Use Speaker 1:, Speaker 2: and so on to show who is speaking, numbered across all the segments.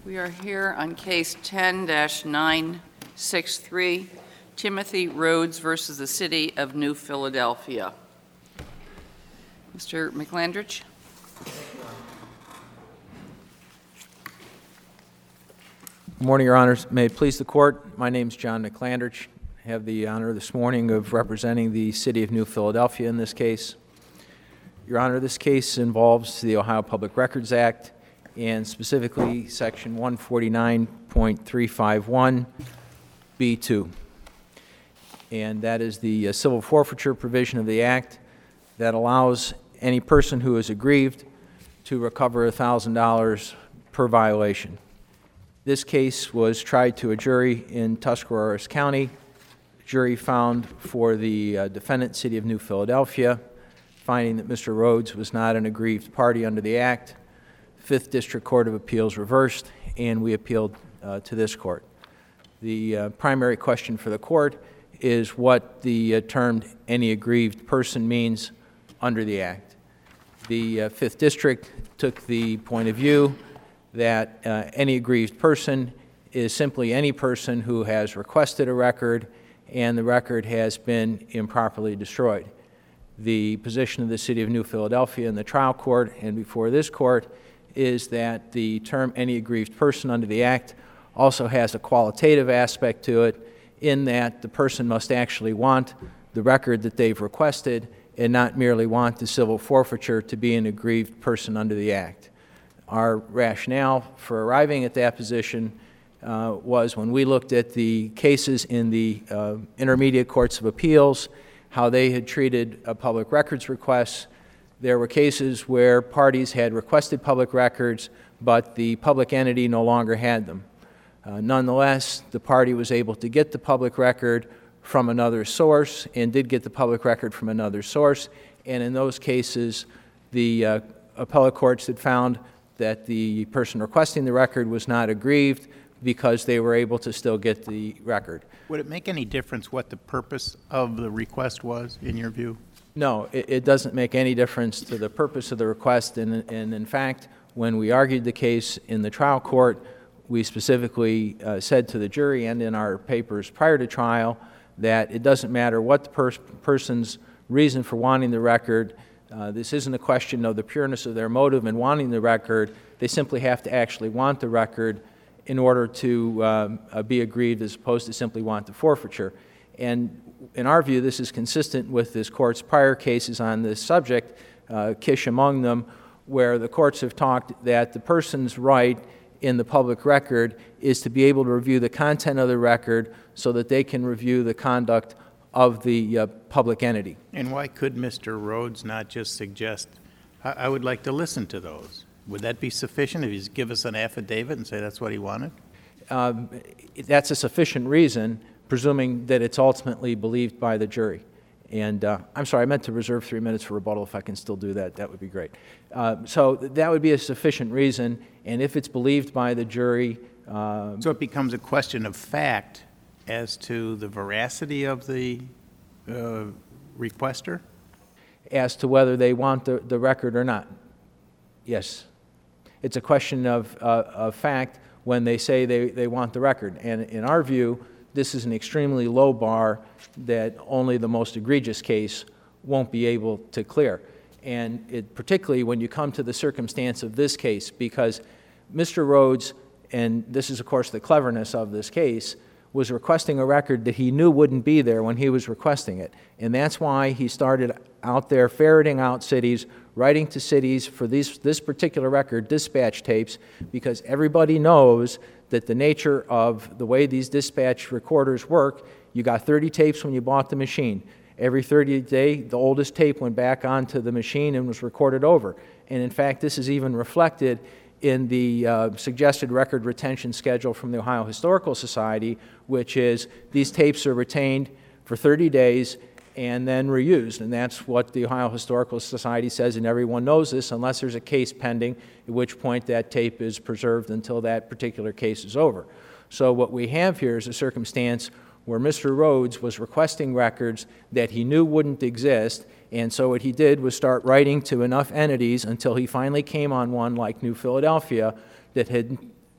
Speaker 1: We are here on case 10-963, Timothy Rhodes versus the City of New Philadelphia. Mr. McClandridge.
Speaker 2: Good morning, Your Honors. May it please the Court, my name is John McClandridge. I have the honor this morning of representing the City of New Philadelphia in this case. Your Honor, this case involves the Ohio Public Records Act and specifically Section 149.351B2. And that is the civil forfeiture provision of the Act that allows any person who is aggrieved to recover $1,000 per violation. This case was tried to a jury in Tuscarawas County. The jury found for the defendant, City of New Philadelphia, finding that Mr. Rhodes was not an aggrieved party under the Act. Fifth District Court of Appeals reversed, and we appealed to this court. The primary question for the court is what the term any aggrieved person means under the Act. The Fifth District took the point of view that any aggrieved person is simply any person who has requested a record and the record has been improperly destroyed. The position of the City of New Philadelphia in the trial court and before this court is that the term any aggrieved person under the Act also has a qualitative aspect to it in that the person must actually want the record that they've requested and not merely want the civil forfeiture to be an aggrieved person under the Act. Our rationale for arriving at that position was when we looked at the cases in the intermediate courts of appeals, how they had treated public records requests. There were cases where parties had requested public records, but the public entity no longer had them. Nonetheless, the party was able to get the public record from another source and did get the public record from another source. And in those cases, the appellate courts had found that the person requesting the record was not aggrieved because they were able to still get the record.
Speaker 3: Would it make any difference what the purpose of the request was, in your view?
Speaker 2: No, it doesn't make any difference to the purpose of the request. And in fact, when we argued the case in the trial court, we specifically said to the jury and in our papers prior to trial that it doesn't matter what the person's reason for wanting the record. This isn't a question of the pureness of their motive in wanting the record. They simply have to actually want the record in order to be aggrieved as opposed to simply want the forfeiture. And in our view, this is consistent with this court's prior cases on this subject, Kish among them, where the courts have talked that the person's right in the public record is to be able to review the content of the record so that they can review the conduct of the public entity.
Speaker 3: And why could Mr. Rhodes not just suggest, I would like to listen to those? Would that be sufficient if he's give us an affidavit and say that's what he wanted?
Speaker 2: That's a sufficient reason, presuming that it's ultimately believed by the jury. And I'm sorry, I meant to reserve 3 minutes for rebuttal. If I can still do that, that would be great. So that would be a sufficient reason, and if it's believed by the jury...
Speaker 3: So it becomes a question of fact as to the veracity of the requester?
Speaker 2: As to whether they want the record or not. Yes. It's a question of fact when they say they want the record. And in our view, this is an extremely low bar that only the most egregious case won't be able to clear. And particularly when you come to the circumstance of this case, because Mr. Rhodes, and this is of course the cleverness of this case, was requesting a record that he knew wouldn't be there when he was requesting it. And that's why he started out there ferreting out cities, writing to cities for this particular record, dispatch tapes, because everybody knows that the nature of the way these dispatch recorders work, you got 30 tapes when you bought the machine. Every 30th day, the oldest tape went back onto the machine and was recorded over. And in fact, this is even reflected in the suggested record retention schedule from the Ohio Historical Society, which is these tapes are retained for 30 days and then reused. And that's what the Ohio Historical Society says, and everyone knows this, unless there's a case pending, at which point that tape is preserved until that particular case is over. So what we have here is a circumstance where Mr. Rhodes was requesting records that he knew wouldn't exist, and so what he did was start writing to enough entities until he finally came on one like New Philadelphia that had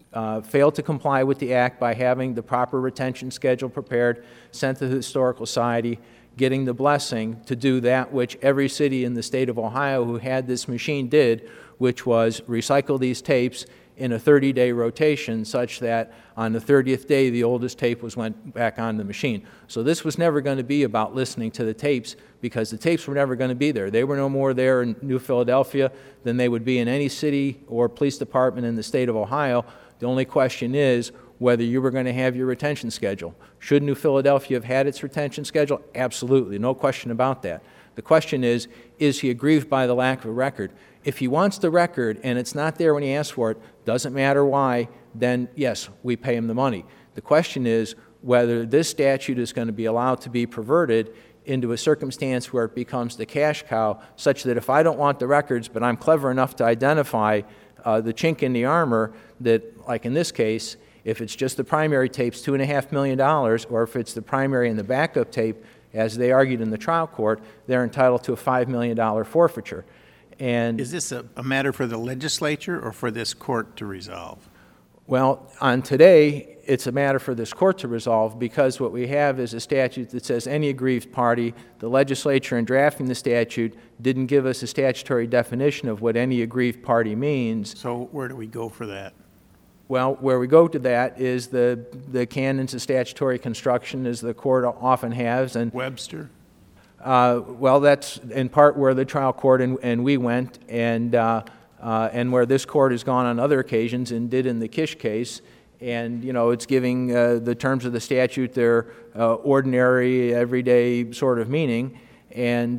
Speaker 2: failed to comply with the act by having the proper retention schedule prepared, sent to the Historical Society, getting the blessing to do that which every city in the state of Ohio who had this machine did, which was recycle these tapes in a 30-day rotation such that on the 30th day the oldest tape went back on the machine. So this was never going to be about listening to the tapes because the tapes were never going to be there. They were no more there in New Philadelphia than they would be in any city or police department in the state of Ohio. The only question is whether you were going to have your retention schedule. Should New Philadelphia have had its retention schedule? Absolutely, no question about that. The question is he aggrieved by the lack of a record? If he wants the record and it's not there when he asks for it, doesn't matter why, then yes, we pay him the money. The question is whether this statute is going to be allowed to be perverted into a circumstance where it becomes the cash cow, such that if I don't want the records, but I'm clever enough to identify the chink in the armor that, like in this case, if it's just the primary tapes, $2.5 million, or if it's the primary and the backup tape, as they argued in the trial court, they're entitled to a $5 million forfeiture. And
Speaker 3: is this a matter for the legislature or for this court to resolve?
Speaker 2: Well, on today, it's a matter for this court to resolve because what we have is a statute that says any aggrieved party. The legislature, in drafting the statute, didn't give us a statutory definition of what any aggrieved party means.
Speaker 3: So where do we go for that?
Speaker 2: Well, where we go to that is the canons of statutory construction, as the court often has. And
Speaker 3: Webster?
Speaker 2: Well, that's in part where the trial court and we went, and where this court has gone on other occasions and did in the Kish case. And, you know, it's giving the terms of the statute their ordinary, everyday sort of meaning. And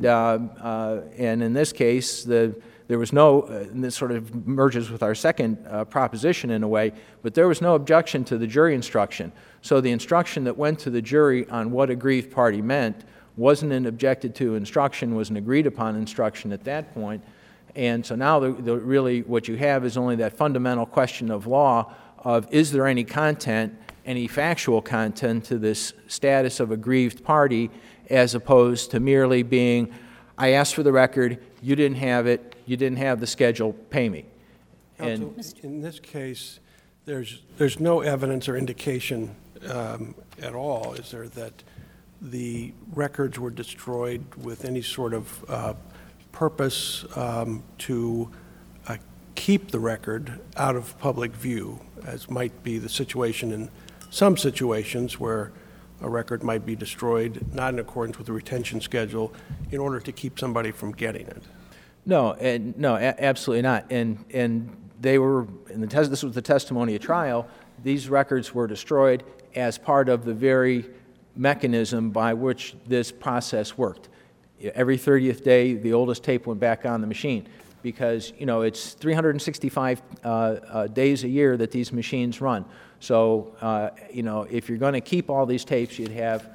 Speaker 2: in this case, there was no, and this sort of merges with our second proposition in a way, but there was no objection to the jury instruction. So the instruction that went to the jury on what aggrieved party meant wasn't an objected to instruction, was an agreed upon instruction at that point. And so now really what you have is only that fundamental question of law of is there any content, any factual content to this status of aggrieved party, as opposed to merely being, I asked for the record, you didn't have it, you didn't have the schedule, pay me.
Speaker 4: And in this case, there's no evidence or indication at all, is there, that the records were destroyed with any sort of purpose to keep the record out of public view, as might be the situation in some situations where a record might be destroyed not in accordance with the retention schedule in order to keep somebody from getting it.
Speaker 2: No, absolutely not. And they were in the this was the testimony at trial. These records were destroyed as part of the very mechanism by which this process worked. Every 30th day, the oldest tape went back on the machine because, you know, it's 365 days a year that these machines run. So, you know, if you're going to keep all these tapes, you'd have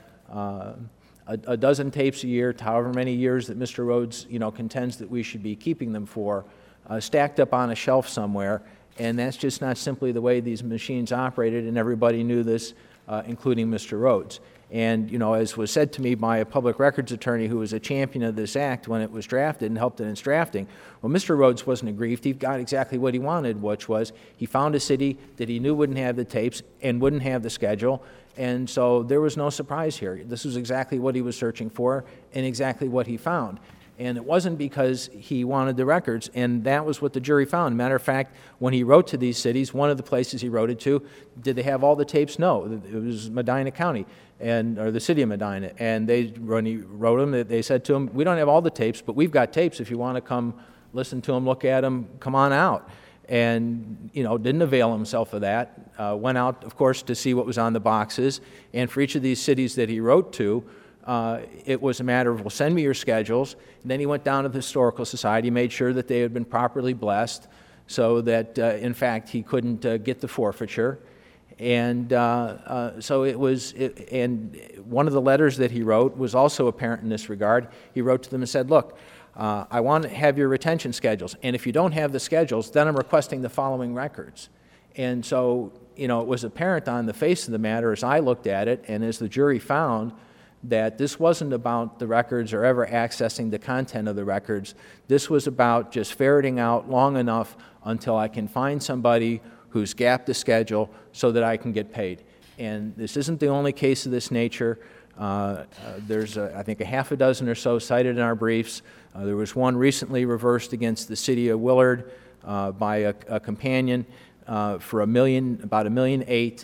Speaker 2: a dozen tapes a year, however many years that Mr. Rhodes, you know, contends that we should be keeping them for, stacked up on a shelf somewhere. And that's just not simply the way these machines operated, and everybody knew this, including Mr. Rhodes. And, you know, as was said to me by a public records attorney who was a champion of this act when it was drafted and helped in its drafting, well, Mr. Rhodes wasn't aggrieved. He got exactly what he wanted, which was he found a city that he knew wouldn't have the tapes and wouldn't have the schedule. And so there was no surprise here. This was exactly what he was searching for and exactly what he found. And it wasn't because he wanted the records, and that was what the jury found. Matter of fact, when he wrote to these cities, one of the places he wrote it to, did they have all the tapes? No, it was Medina County, or the city of Medina. And when he wrote them, they said to him, we don't have all the tapes, but we've got tapes. If you want to come listen to them, look at them, come on out. And, you know, didn't avail himself of that. Went out, of course, to see what was on the boxes. And for each of these cities that he wrote to, it was a matter of, well, send me your schedules. And then he went down to the Historical Society, made sure that they had been properly blessed so that, in fact, he couldn't get the forfeiture. And so it was, and one of the letters that he wrote was also apparent in this regard. He wrote to them and said, look, I want to have your retention schedules. And if you don't have the schedules, then I'm requesting the following records. And so, you know, it was apparent on the face of the matter as I looked at it and as the jury found that this wasn't about the records or ever accessing the content of the records. This was about just ferreting out long enough until I can find somebody who's gapped the schedule so that I can get paid. And this isn't the only case of this nature. There's, I think, a half a dozen or so cited in our briefs. There was one recently reversed against the city of Willard by a companion for about $1.8 million.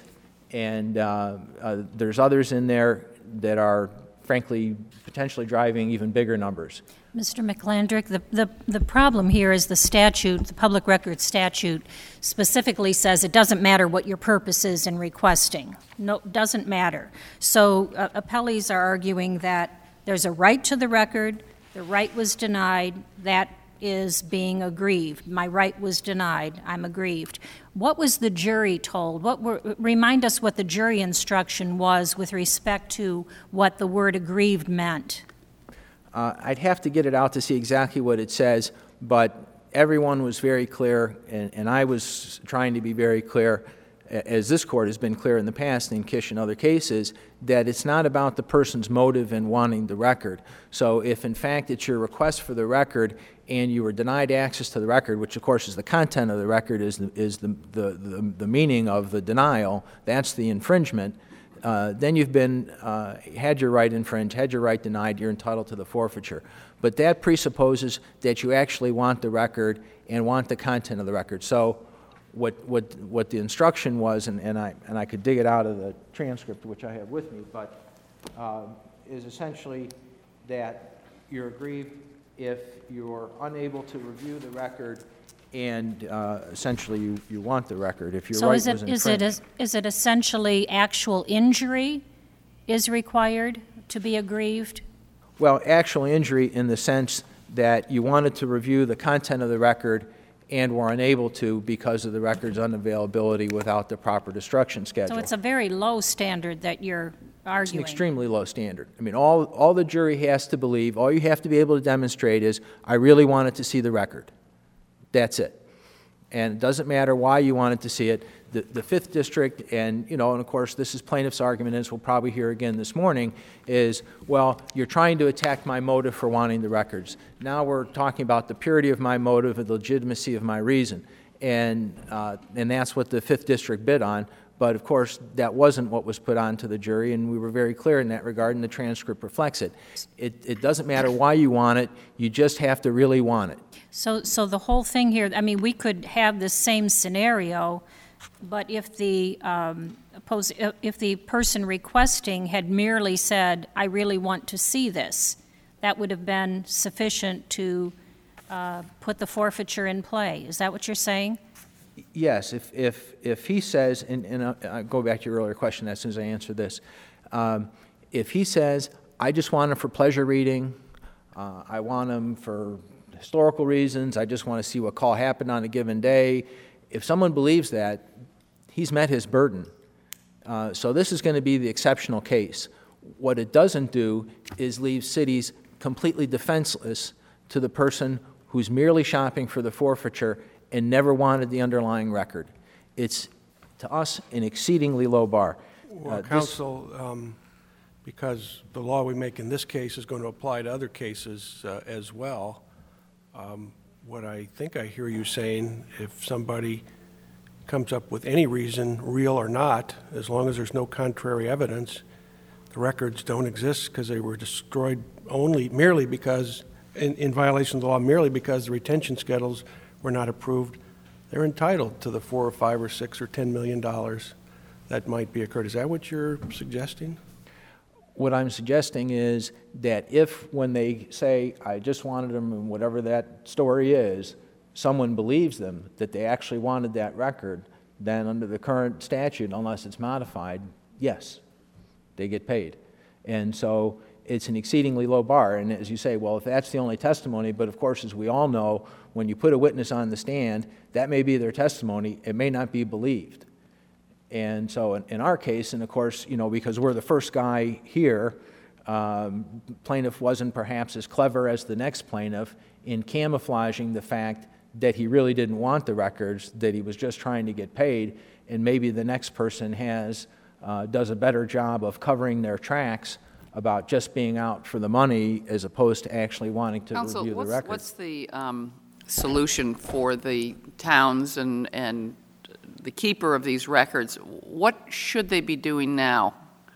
Speaker 2: And there's others in there that are, frankly, potentially driving even bigger numbers.
Speaker 5: Mr. McClandrick, the problem here is the statute, the public record statute, specifically says it doesn't matter what your purpose is in requesting. No, doesn't matter. So appellees are arguing that there's a right to the record, the right was denied, that is being aggrieved. My right was denied, I'm aggrieved. What was the jury told? Remind us what the jury instruction was with respect to what the word aggrieved meant.
Speaker 2: I'd have to get it out to see exactly what it says, but everyone was very clear, and I was trying to be very clear, as this court has been clear in the past in Kish and other cases, that it's not about the person's motive in wanting the record. So if, in fact, it's your request for the record and you were denied access to the record, which, of course, is the content of the record, is the meaning of the denial, that's the infringement, then you've been, had your right infringed, had your right denied, you're entitled to the forfeiture. But that presupposes that you actually want the record and want the content of the record. So what the instruction was, and I could dig it out of the transcript, which I have with me, but is essentially that you're aggrieved if you're unable to review the record and essentially you want the record. If your right was infringed.
Speaker 5: Is it essentially actual injury is required to be aggrieved?
Speaker 2: Well, actual injury in the sense that you wanted to review the content of the record and were unable to because of the record's unavailability without the proper destruction schedule.
Speaker 5: So it's a very low standard that you're arguing.
Speaker 2: It's an extremely low standard. I mean, all the jury has to believe, all you have to be able to demonstrate is, I really wanted to see the record. That's it. And it doesn't matter why you wanted to see it. The Fifth District, and of course this is plaintiff's argument, as we'll probably hear again this morning, is, well, you're trying to attack my motive for wanting the records. Now we're talking about the purity of my motive and the legitimacy of my reason. And that's what the Fifth District bid on. But of course, that wasn't what was put on to the jury, and we were very clear in that regard, and the transcript reflects it. It doesn't matter why you want it, you just have to really want it.
Speaker 5: So the whole thing here, I mean, we could have the same scenario, but if the person requesting had merely said, I really want to see this, that would have been sufficient to put the forfeiture in play. Is that what you're saying?
Speaker 2: Yes, if he says, and I'll go back to your earlier question as soon as I answer this. If he says, I just want him for pleasure reading, I want him for historical reasons, I just want to see what call happened on a given day, if someone believes that, he's met his burden. So this is going to be the exceptional case. What it doesn't do is leave cities completely defenseless to the person who's merely shopping for the forfeiture and never wanted the underlying record. It's, to us, an exceedingly low bar.
Speaker 4: Well, counsel, because the law we make in this case is going to apply to other cases as well, what I think I hear you saying, if somebody comes up with any reason, real or not, as long as there's no contrary evidence, the records don't exist because they were destroyed merely because, in violation of the law, merely because the retention schedules were not approved, they're entitled to the $4 or $5 or $6 or $10 million that might be occurred. Is that what you're suggesting?
Speaker 2: What I'm suggesting is that if, when they say, I just wanted them, and whatever that story is, someone believes them that they actually wanted that record, then under the current statute, unless it's modified, yes, they get paid. And so it's an exceedingly low bar. And as you say, well, if that's the only testimony, but of course, as we all know, when you put a witness on the stand, that may be their testimony. It may not be believed. And so in our case, and of course, because we're the first guy here, plaintiff wasn't perhaps as clever as the next plaintiff in camouflaging the fact that he really didn't want the records, that he was just trying to get paid, and maybe the next person does a better job of covering their tracks about just being out for the money as opposed to actually wanting to review the records.
Speaker 1: What's the solution for the towns and the keeper of these records, what should they be doing now?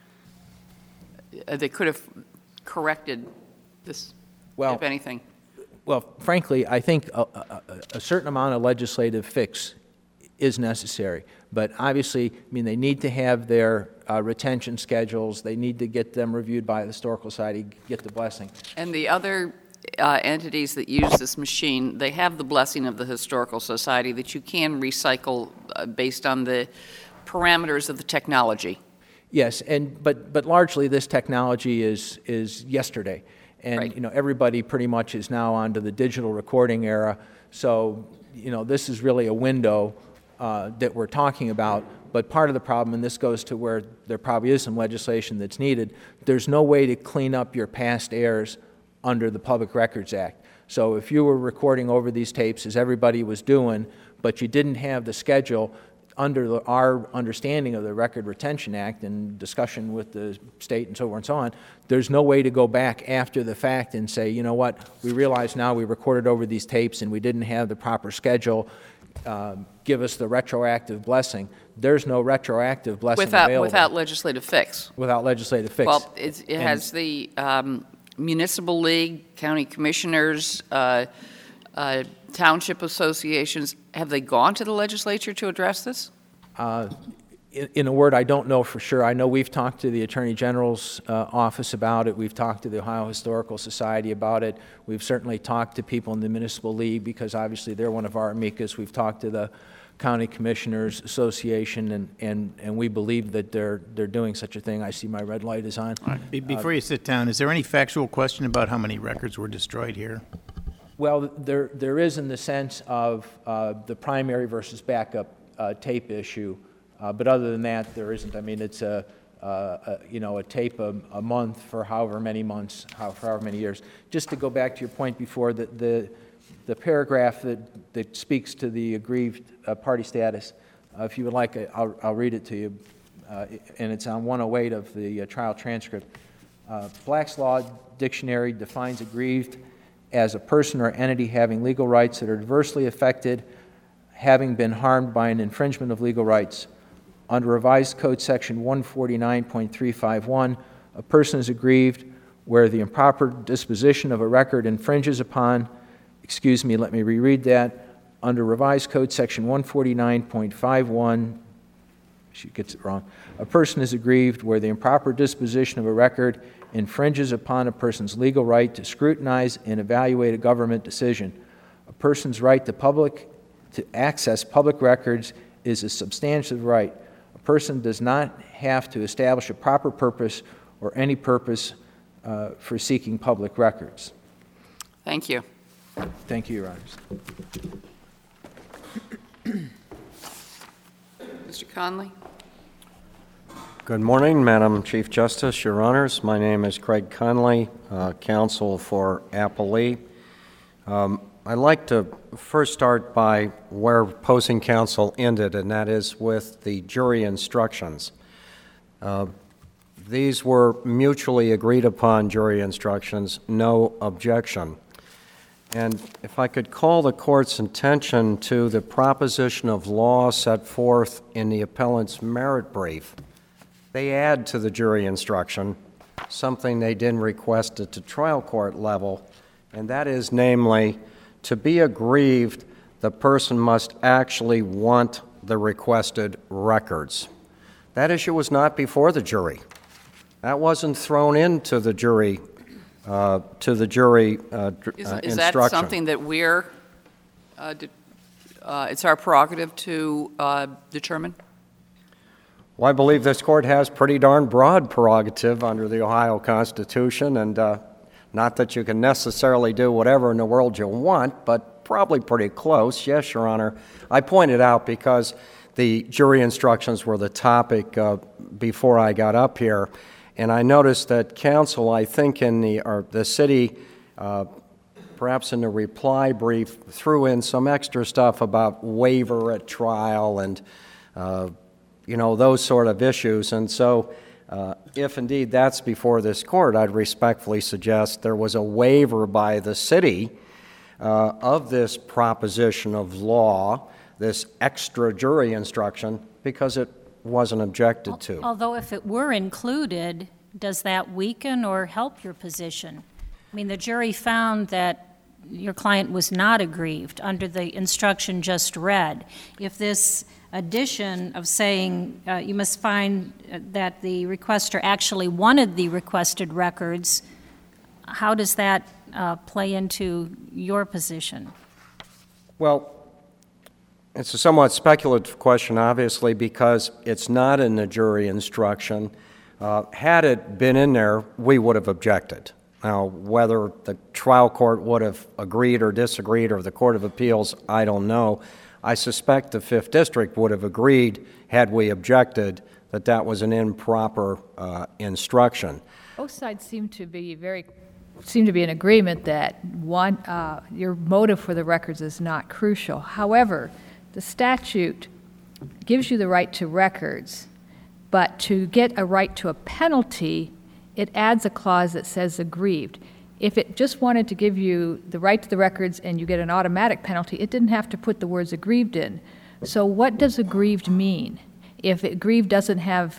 Speaker 1: They could have corrected this,
Speaker 2: Well,
Speaker 1: if anything.
Speaker 2: Well, frankly, I think a certain amount of legislative fix is necessary. But obviously, I mean, they need to have their retention schedules. They need to get them reviewed by the Historical Society, get the blessing.
Speaker 1: And the other entities that use this machine, they have the blessing of the Historical Society that you can recycle based on the parameters of the technology.
Speaker 2: Yes, but largely this technology is yesterday. And,
Speaker 1: Right.
Speaker 2: you know, everybody pretty much is now onto the digital recording era. So, you know, this is really a window that we're talking about. But part of the problem, and this goes to where there probably is some legislation that's needed, there's no way to clean up your past errors under the Public Records Act. So if you were recording over these tapes, as everybody was doing, but you didn't have the schedule, under our understanding of the Record Retention Act and discussion with the state and so forth and so on, there's no way to go back after the fact and say, you know what, we realize now we recorded over these tapes and we didn't have the proper schedule, give us the retroactive blessing. There's no retroactive blessing available.
Speaker 1: Without legislative fix.
Speaker 2: Without legislative fix.
Speaker 1: Well, it has the municipal league, county commissioners, township associations, have they gone to the legislature to address this?
Speaker 2: In a word, I don't know for sure. I know we've talked to the Attorney General's office about it. We've talked to the Ohio Historical Society about it. We've certainly talked to people in the Municipal League because obviously they're one of our amicus. We've talked to the County Commissioners Association, and we believe that they're doing such a thing. I see my red light is on.
Speaker 3: Before you sit down, is there any factual question about how many records were destroyed here?
Speaker 2: Well, there is in the sense of the primary versus backup tape issue, but other than that, there isn't. I mean, it's a tape a month for however many months, for however many years. Just to go back to your point before, the paragraph that speaks to the aggrieved party status, if you would like, I'll read it to you, and it's on 108 of the trial transcript. Black's Law Dictionary defines aggrieved as a person or entity having legal rights that are adversely affected, having been harmed by an infringement of legal rights. Under Revised Code Section 149.351, a person is aggrieved where the improper disposition of a record infringes upon, let me reread that. Under Revised Code Section 149.51, she gets it wrong, a person is aggrieved where the improper disposition of a record infringes upon a person's legal right to scrutinize and evaluate a government decision. A person's right to access public records is a substantive right. A person does not have to establish a proper purpose or any purpose for seeking public records.
Speaker 1: Thank you.
Speaker 2: Thank you, Your Honors.
Speaker 1: Mr. Conley?
Speaker 6: Good morning, Madam Chief Justice, Your Honors. My name is Craig Conley, counsel for Applee. I'd like to first start by where opposing counsel ended, and that is with the jury instructions. These were mutually agreed upon jury instructions, no objection. And if I could call the court's attention to the proposition of law set forth in the appellant's merit brief, they add to the jury instruction something they didn't request at the trial court level, and that is namely, to be aggrieved, the person must actually want the requested records. That issue was not before the jury. That wasn't thrown into the jury instruction.
Speaker 1: Is that something that we're, it's our prerogative to determine?
Speaker 6: Well, I believe this court has pretty darn broad prerogative under the Ohio Constitution, and not that you can necessarily do whatever in the world you want, but probably pretty close. Yes, Your Honor. I pointed out because the jury instructions were the topic before I got up here, and I noticed that counsel, I think in the city, perhaps in the reply brief, threw in some extra stuff about waiver at trial and those sort of issues. And so if indeed that's before this court, I'd respectfully suggest there was a waiver by the city of this proposition of law this extra jury instruction because it wasn't objected to.
Speaker 5: Although if it were included, does that weaken or help your position? I mean, the jury found that your client was not aggrieved under the instruction just read. If this addition of saying you must find that the requester actually wanted the requested records, how does that play into your position?
Speaker 6: Well, it's a somewhat speculative question, obviously, because it's not in the jury instruction. Had it been in there, we would have objected. Now, whether the trial court would have agreed or disagreed, or the Court of Appeals, I don't know. I suspect the Fifth District would have agreed, had we objected, that that was an improper instruction.
Speaker 7: Both sides seem to be in agreement that your motive for the records is not crucial. However, the statute gives you the right to records, but to get a right to a penalty, it adds a clause that says aggrieved. If it just wanted to give you the right to the records and you get an automatic penalty, it didn't have to put the words aggrieved in. So what does aggrieved mean? If aggrieved doesn't have,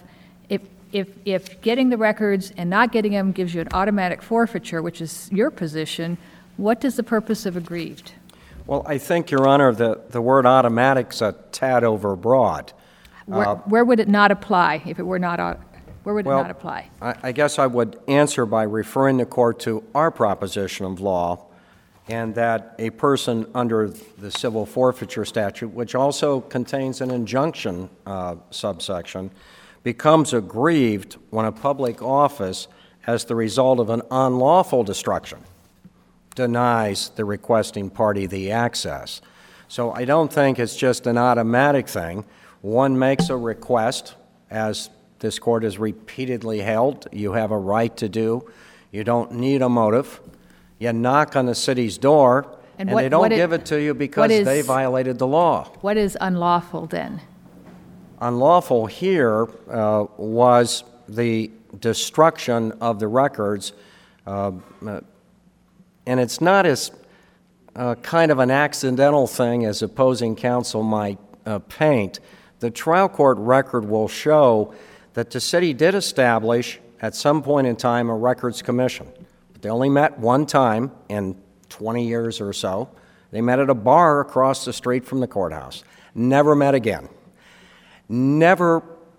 Speaker 7: if getting the records and not getting them gives you an automatic forfeiture, which is your position, what is the purpose of aggrieved?
Speaker 6: Well, I think, Your Honor, the word automatic's a tad overbroad.
Speaker 7: Where would it not apply if it were not? Where would it not apply?
Speaker 6: I guess I would answer by referring the court to our proposition of law, and that a person under the civil forfeiture statute, which also contains an injunction subsection, becomes aggrieved when a public office, as the result of an unlawful destruction, denies the requesting party the access. So I don't think it's just an automatic thing. One makes a request, as this court has repeatedly held, you have a right to do. You don't need a motive. You knock on the city's door, and they don't give it to you because they violated the law.
Speaker 7: What is unlawful then?
Speaker 6: Unlawful here was the destruction of the records, and it's not as kind of an accidental thing as opposing counsel might paint. The trial court record will show that the city did establish at some point in time a records commission. But they only met one time in 20 years or so. They met at a bar across the street from the courthouse. Never met again. Never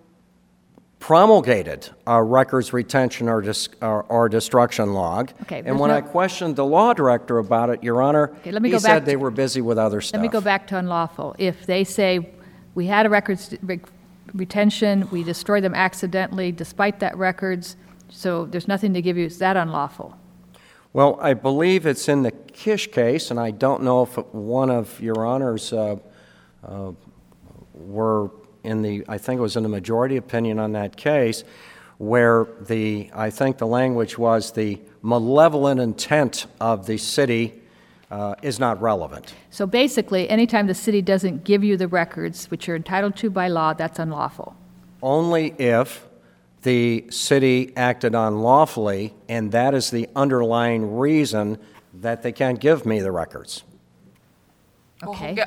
Speaker 6: promulgated a records retention or destruction log.
Speaker 7: Okay,
Speaker 6: and when I questioned the law director about it, Your Honor, he said they were busy with other stuff.
Speaker 7: Let me go back to unlawful. If they say we had a records retention, we destroyed them accidentally despite that records, so there's nothing to give you, is that unlawful?
Speaker 6: Well, I believe it's in the Kish case, and I don't know if one of Your Honors were in the, I think it was in the majority opinion on that case, where I think the language was the malevolent intent of the city is not relevant.
Speaker 7: So basically, anytime the city doesn't give you the records, which you're entitled to by law, that's unlawful.
Speaker 6: Only if the city acted unlawfully, and that is the underlying reason that they can't give me the records.
Speaker 7: Okay.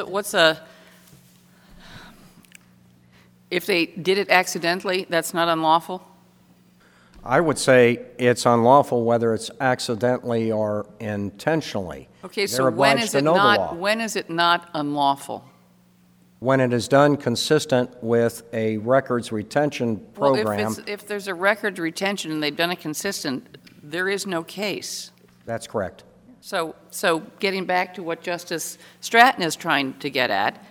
Speaker 1: If they did it accidentally, that's not unlawful?
Speaker 6: I would say it's unlawful whether it's accidentally or intentionally.
Speaker 1: Okay, so when is it not unlawful?
Speaker 6: When it is done consistent with a records retention program.
Speaker 1: Well, if there's a records retention and they've done it consistent, there is no case.
Speaker 6: That's correct.
Speaker 1: So getting back to what Justice Stratton is trying to get at,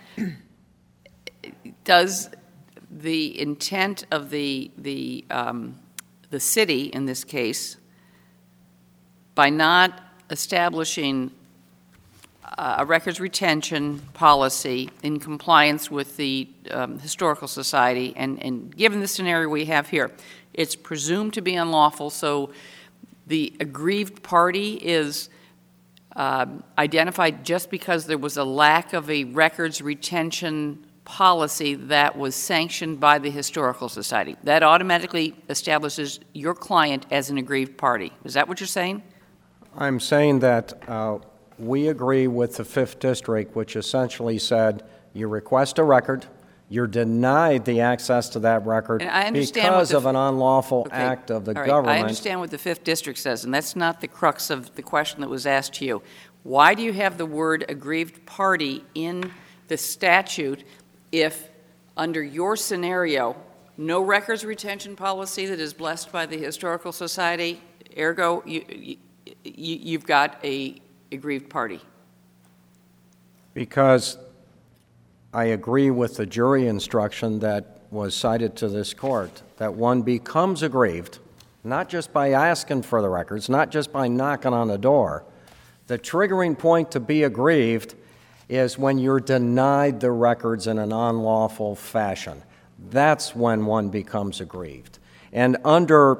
Speaker 1: does the intent of the city, in this case, by not establishing a records retention policy in compliance with the Historical Society, and given the scenario we have here, it's presumed to be unlawful, so the aggrieved party is identified just because there was a lack of a records retention policy that was sanctioned by the Historical Society. That automatically establishes your client as an aggrieved party. Is that what you're saying?
Speaker 6: I'm saying that we agree with the Fifth District, which essentially said you request a record, you're denied the access to that record
Speaker 1: And I understand
Speaker 6: because
Speaker 1: what
Speaker 6: of an unlawful
Speaker 1: Okay.
Speaker 6: act of the
Speaker 1: All right.
Speaker 6: government.
Speaker 1: I understand what the 5th District says, and that's not the crux of the question that was asked to you. Why do you have the word aggrieved party in the statute if, under your scenario, no records retention policy that is blessed by the Historical Society, ergo, you've got a aggrieved party?
Speaker 6: Because I agree with the jury instruction that was cited to this court, that one becomes aggrieved, not just by asking for the records, not just by knocking on the door. The triggering point to be aggrieved is when you're denied the records in an unlawful fashion. That's when one becomes aggrieved. And under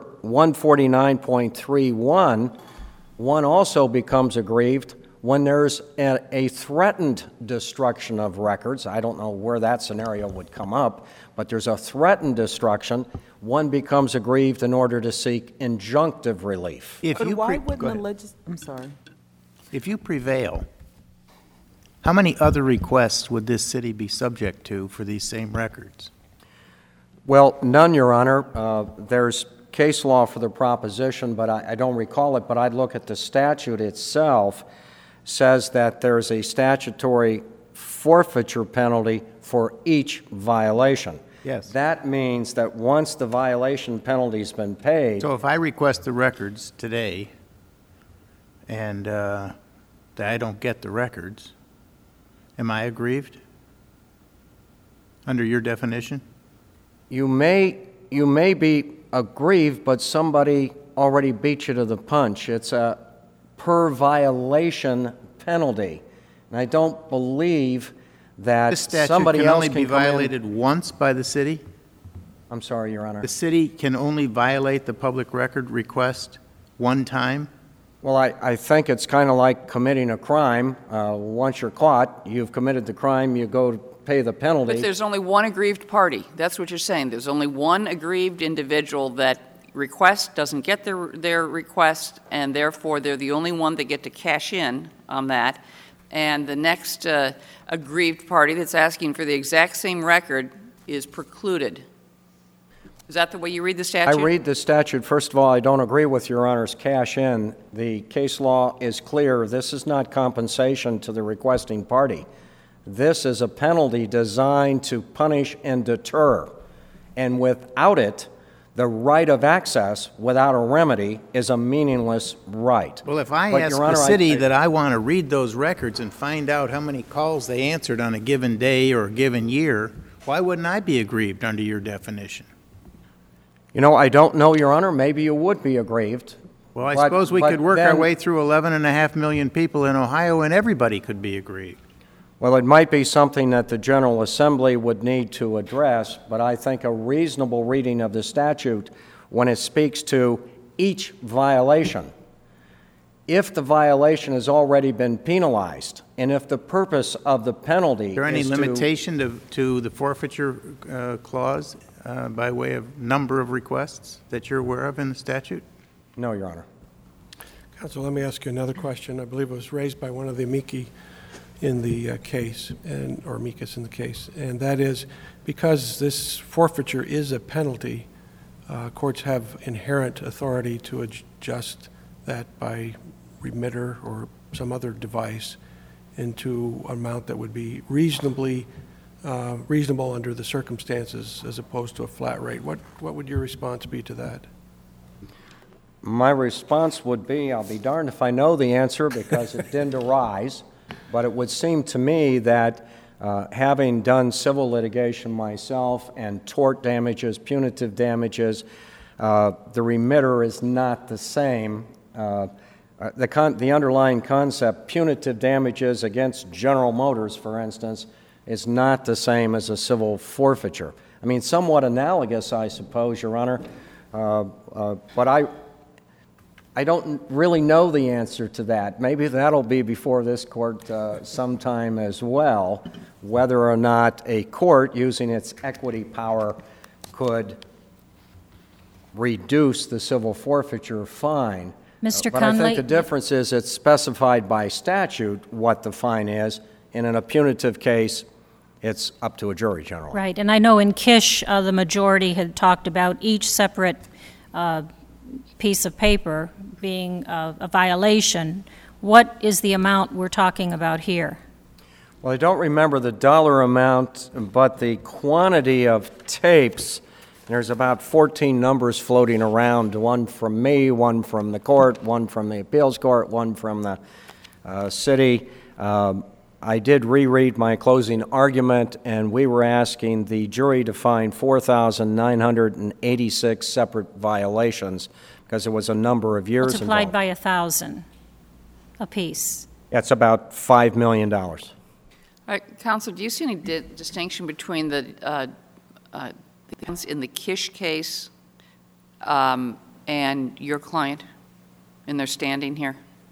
Speaker 6: 149.31, one also becomes aggrieved when there's a threatened destruction of records. I don't know where that scenario would come up, but there's a threatened destruction. One becomes aggrieved in order to seek injunctive relief.
Speaker 3: If
Speaker 8: But
Speaker 3: you
Speaker 8: why
Speaker 3: go
Speaker 8: wouldn't
Speaker 3: ahead.
Speaker 8: I'm sorry.
Speaker 3: If you prevail, how many other requests would this city be subject to for these same records?
Speaker 6: Well, none, Your Honor. There's case law for the proposition, but I don't recall it, but I'd look at the statute itself. Says that there's a statutory forfeiture penalty for each violation.
Speaker 3: Yes.
Speaker 6: That means that once the violation penalty's been paid,
Speaker 3: So if I request the records today and that I don't get the records, am I aggrieved under your definition?
Speaker 6: you may be aggrieved, but somebody already beat you to the punch. It's a per violation penalty. And I don't believe that
Speaker 3: This statute
Speaker 6: somebody
Speaker 3: can
Speaker 6: else
Speaker 3: only
Speaker 6: can
Speaker 3: be
Speaker 6: come in-
Speaker 3: violated once by the city?
Speaker 6: I'm sorry, Your Honor.
Speaker 3: The city can only violate the public record request one time?
Speaker 6: Well, I think it's kind of like committing a crime. Once you're caught, you've committed the crime, you go to pay the penalty.
Speaker 1: But there's only one aggrieved party. That's what you're saying. There's only one aggrieved individual that requests, doesn't get their request, and therefore they're the only one that get to cash in on that. And the next aggrieved party that's asking for the exact same record is precluded. Is that the way you read the
Speaker 6: I
Speaker 1: statute?
Speaker 6: read the statute. First of all, I don't agree with Your Honor's cash in. The case law is clear. This is not compensation to the requesting party. This is a penalty designed to punish and deter. And without it, the right of access without a remedy is a meaningless right.
Speaker 3: Well, if I
Speaker 6: But,
Speaker 3: ask
Speaker 6: Your
Speaker 3: the
Speaker 6: Honor,
Speaker 3: city that I want to read those records and find out how many calls they answered on a given day or a given year, why wouldn't I be aggrieved under your definition?
Speaker 6: You know, I don't know, Your Honor. Maybe you would be aggrieved.
Speaker 3: Well, I
Speaker 6: But-
Speaker 3: suppose we
Speaker 6: but
Speaker 3: could work our
Speaker 6: then-
Speaker 3: way through 11.5 million people in Ohio and everybody could be aggrieved.
Speaker 6: Well, it might be something that the General Assembly would need to address, but I think a reasonable reading of the statute, when it speaks to each violation, if the violation has already been penalized, and if the purpose of the penalty
Speaker 3: Is there any
Speaker 6: is
Speaker 3: limitation to the forfeiture clause by way of number of requests that you're aware of in the statute?
Speaker 6: No, Your Honor.
Speaker 4: Counsel, let me ask you another question. I believe it was raised by one of the amici in the case, or amicus in the case, and that is because this forfeiture is a penalty, courts have inherent authority to adjust that by remitter or some other device into an amount that would be reasonable under the circumstances as opposed to a flat rate. What would your response be to that?
Speaker 6: My response would be, I'll be darned if I know the answer because it didn't arise, but it would seem to me that having done civil litigation myself and tort damages, punitive damages, the remitter is not the same. The underlying concept, punitive damages against General Motors, for instance, is not the same as a civil forfeiture. I mean, somewhat analogous, I suppose, Your Honor, but I don't really know the answer to that. Maybe that'll be before this court sometime as well, whether or not a court using its equity power could reduce the civil forfeiture fine.
Speaker 5: Mr.
Speaker 6: But I
Speaker 5: Conley?
Speaker 6: think the difference is it's specified by statute what the fine is, and in a punitive case, it's up to a jury generally.
Speaker 5: Right, and I know in Kish, the majority had talked about each separate piece of paper being a violation. What is the amount we're talking about here?
Speaker 6: Well, I don't remember the dollar amount, but the quantity of tapes, there's about 14 numbers floating around, one from me, one from the court, one from the appeals court, one from the city. I did reread my closing argument, and we were asking the jury to find 4,986 separate violations because it was a number of years
Speaker 5: Multiplied
Speaker 6: involved.
Speaker 5: by 1,000 apiece.
Speaker 6: That's about $5 million.
Speaker 1: All right, Counsel, do you see any distinction between the things in the Kish case and your client in their standing here?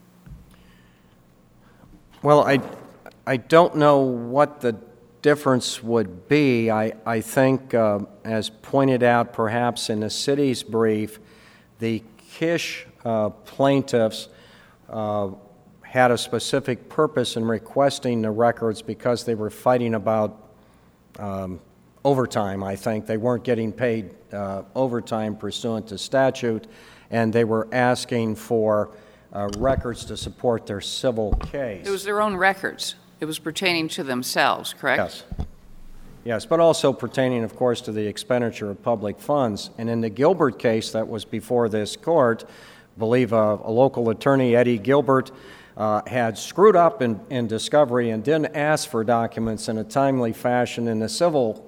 Speaker 6: Well, I don't know what the difference would be. I think, as pointed out perhaps in the city's brief, the Kish plaintiffs had a specific purpose in requesting the records because they were fighting about overtime, I think. They weren't getting paid overtime pursuant to statute, and they were asking for records to support their civil case.
Speaker 1: It was their own records. It was pertaining to themselves, correct?
Speaker 6: Yes. Yes, but also pertaining, of course, to the expenditure of public funds. And in the Gilbert case that was before this court, I believe a local attorney, Eddie Gilbert, had screwed up in discovery and didn't ask for documents in a timely fashion under the civil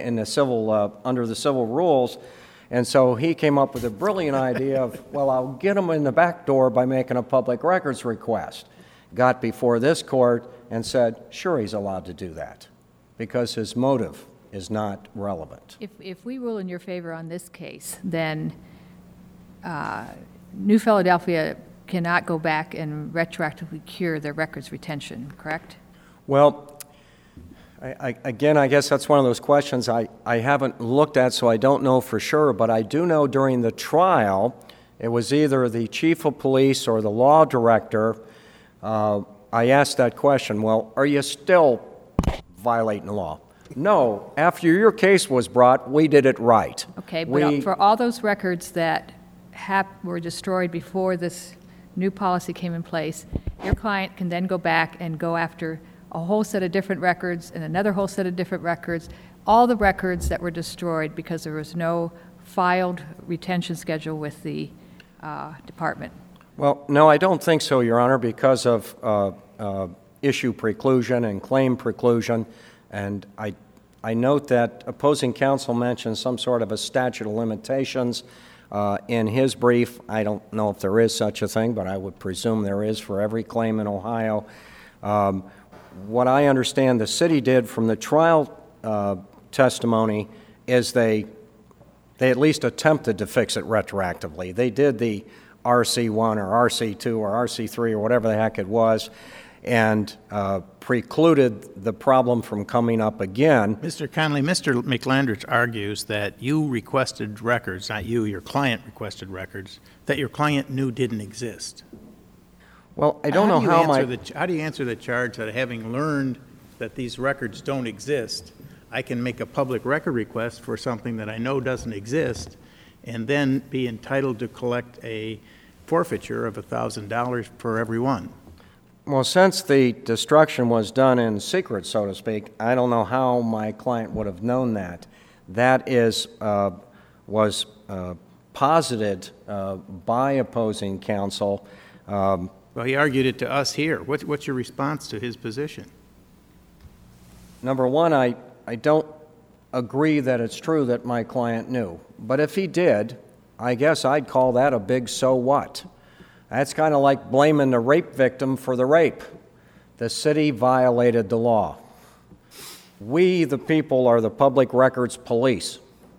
Speaker 6: rules. And so he came up with a brilliant idea of, well, I'll get them in the back door by making a public records request. Got before this court and said, sure, he's allowed to do that because his motive is not relevant.
Speaker 7: If we rule in your favor on this case, then New Philadelphia cannot go back and retroactively cure their records retention, correct?
Speaker 6: Well, again, I guess that's one of those questions I haven't looked at, so I don't know for sure, but I do know during the trial, it was either the chief of police or the law director. I asked that question, well, are you still violating the law? No, after your case was brought, we did it right.
Speaker 7: Okay, but for all those records that were destroyed before this new policy came in place, your client can then go back and go after a whole set of different records and another whole set of different records, all the records that were destroyed because there was no filed retention schedule with the department.
Speaker 6: Well, no, I don't think so, Your Honor, because of issue preclusion and claim preclusion. And I note that opposing counsel mentioned some sort of a statute of limitations in his brief. I don't know if there is such a thing, but I would presume there is for every claim in Ohio. What I understand the city did from the trial testimony is they at least attempted to fix it retroactively. They did the RC1 or RC2 or RC3 or whatever the heck it was, and precluded the problem from coming up again.
Speaker 3: Mr. Connolly, Mr. McLandrich argues that you requested records, not you, your client requested records, that your client knew didn't exist.
Speaker 6: Well, I don't know how
Speaker 3: How do you answer the charge that having learned that these records don't exist, I can make a public record request for something that I know doesn't exist and then be entitled to collect a forfeiture of $1,000 for every one?
Speaker 6: Well, since the destruction was done in secret, so to speak, I don't know how my client would have known that. That was posited by opposing counsel.
Speaker 3: Well, he argued it to us here. What's your response to his position?
Speaker 6: Number one, I don't agree that it's true that my client knew. But if he did, I guess I'd call that a big so what. That's kind of like blaming the rape victim for the rape. The city violated the law. We, the people, are the public records police.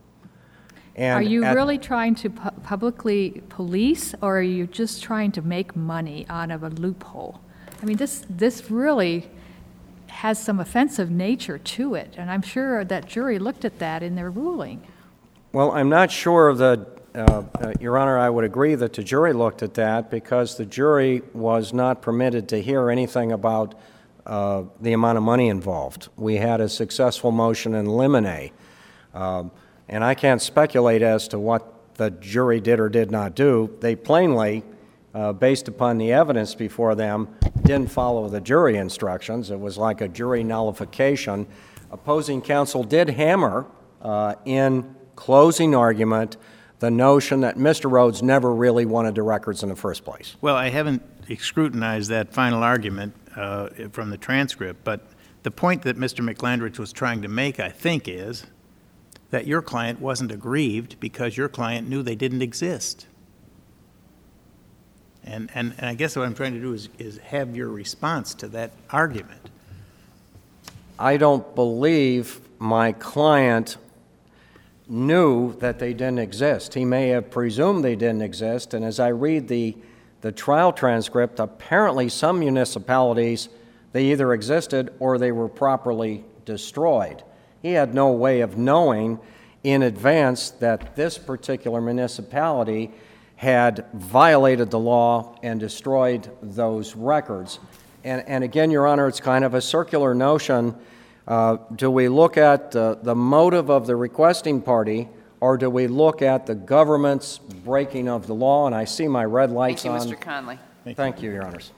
Speaker 6: And
Speaker 7: are you really trying to publicly police, or are you just trying to make money out of a loophole? I mean, this really has some offensive nature to it, and I'm sure that jury looked at that in their ruling.
Speaker 6: Well, I'm not sure of the Your Honor, I would agree that the jury looked at that because the jury was not permitted to hear anything about the amount of money involved. We had a successful motion in limine. And I can't speculate as to what the jury did or did not do. They plainly, based upon the evidence before them, didn't follow the jury instructions. It was like a jury nullification. Opposing counsel did hammer in closing argument the notion that Mr. Rhodes never really wanted the records in the first place.
Speaker 3: Well, I haven't scrutinized that final argument from the transcript, but the point that Mr. McLandrich was trying to make, I think, is that your client wasn't aggrieved because your client knew they didn't exist. And I guess what I'm trying to do is have your response to that argument.
Speaker 6: I don't believe my client knew that they didn't exist. He may have presumed they didn't exist, and as I read the trial transcript, apparently some municipalities, they either existed or they were properly destroyed. He had no way of knowing in advance that this particular municipality had violated the law and destroyed those records. And again, Your Honor, it's kind of a circular notion. Do we look at the motive of the requesting party, or do we look at the government's breaking of the law? And I see my red lights on.
Speaker 1: Thank you, Mr. Conley.
Speaker 6: Thank you, Your Honors.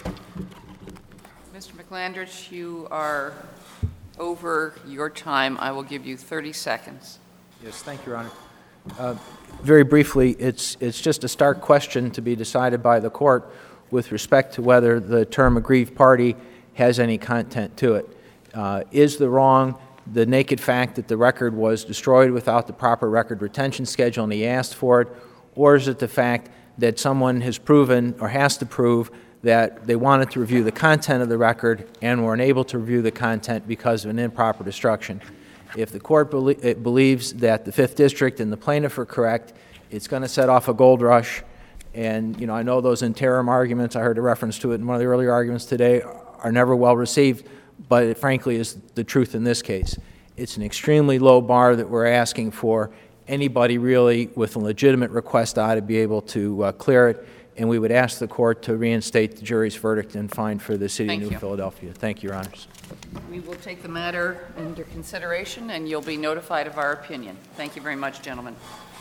Speaker 1: Mr. McLandrich, you are over your time. I will give you 30 seconds.
Speaker 2: Yes, thank you, Your Honor. Very briefly, it's just a stark question to be decided by the court with respect to whether the term aggrieved party has any content to it. Is the wrong the naked fact that the record was destroyed without the proper record retention schedule and he asked for it, or is it the fact that someone has proven or has to prove that they wanted to review the content of the record and were unable to review the content because of an improper destruction? If the court believes that the 5th District and the plaintiff are correct, it's going to set off a gold rush. And, you know, I know those interim arguments, I heard a reference to it in one of the earlier arguments today, are never well received, but it frankly is the truth in this case. It's an extremely low bar that we're asking for. Anybody really with a legitimate request ought to be able to clear it, and we would ask the court to reinstate the jury's verdict and fine for the City of New Philadelphia. Thank you, Your Honors.
Speaker 1: We will take the matter under consideration, and you'll be notified of our opinion. Thank you very much, gentlemen.